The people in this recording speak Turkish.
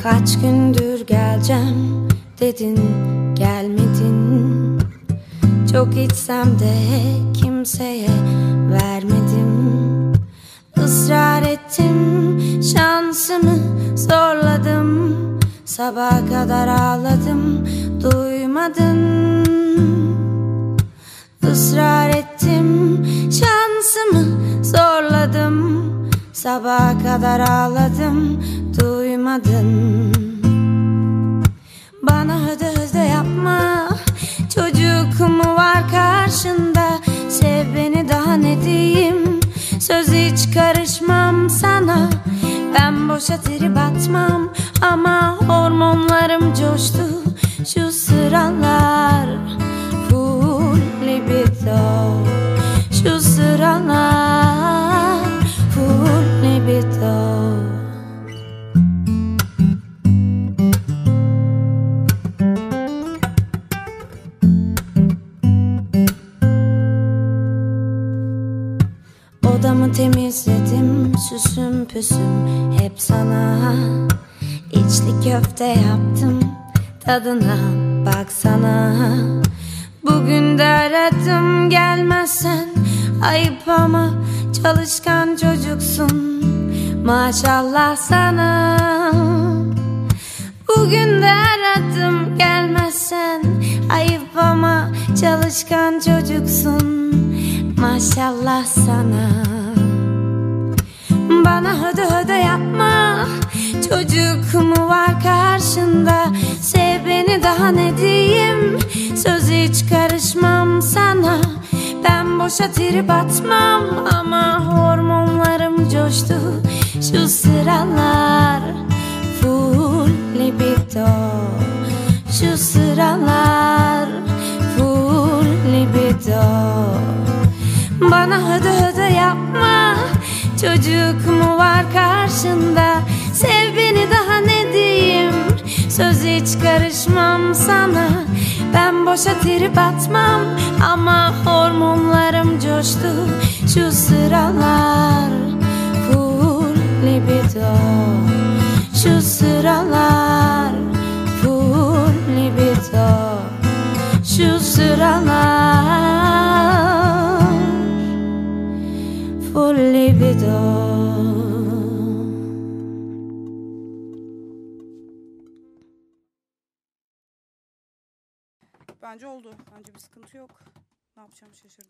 Kaç gündür geleceğim dedin, gelmedin. Çok içsem de kimseye vermedim. Israr ettim, şansımı zorladım. Sabaha kadar ağladım, duymadın. Israr ettim, şansımı zorladım. Sabaha kadar ağladım, duymadın. Bana hödö hödö yapma, çocuk mu var karşında? Sev beni, daha ne diyeyim? Söz hiç karışmam sana. Ben boşa trip atmam ama hormonlarım coştu şu sıralar. Full libido şu sıralar, full libido. Odamı temizledim, süsüm püsüm hep sana. İçli köfte yaptım, tadına baksana. Bugün de aradım, gelmezsen ayıp ama çalışkan çocuksun, maşallah sana. Bugün de aradım, gelmezsen ayıp ama çalışkan çocuksun, maşallah sana. Bana hödö hödö yapma, çocuk mu var karşında? Sev beni, daha ne diyeyim? Söz hiç karışmam sana. Ben boşa trip atmam ama hormonlarım coştu şu sıralar. Full libido şu sıralar, full libido. Bana hödö hödö yapma, çocuk mu var karşında? Sev beni, daha ne diyeyim? Söz hiç karışmam sana. Ben boşa trip atmam ama hormonlarım coştu şu sıralar. Full libido şu sıralar, full libido şu sıralar, full libido. Bence oldu. Bence bir sıkıntı yok. Ne yapacağım şaşırdım.